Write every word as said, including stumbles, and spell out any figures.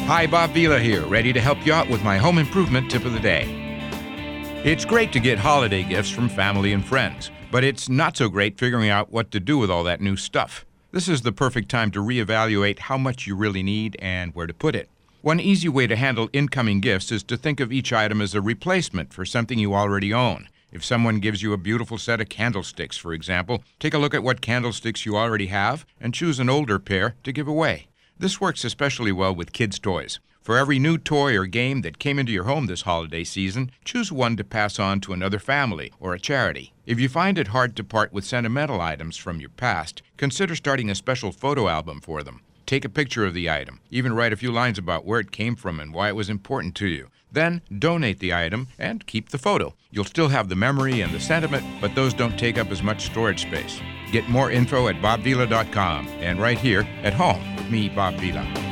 Hi, Bob Vila here, ready to help you out with my home improvement tip of the day. It's great to get holiday gifts from family and friends, but it's not so great figuring out what to do with all that new stuff. This is the perfect time to reevaluate how much you really need and where to put it. One easy way to handle incoming gifts is to think of each item as a replacement for something you already own. If someone gives you a beautiful set of candlesticks, for example, take a look at what candlesticks you already have and choose an older pair to give away. This works especially well with kids' toys. For every new toy or game that came into your home this holiday season, choose one to pass on to another family or a charity. If you find it hard to part with sentimental items from your past, consider starting a special photo album for them. Take a picture of the item, even write a few lines about where it came from and why it was important to you. Then donate the item and keep the photo. You'll still have the memory and the sentiment, but those don't take up as much storage space. Get more info at bob vila dot com and right here at home with me, Bob Vila.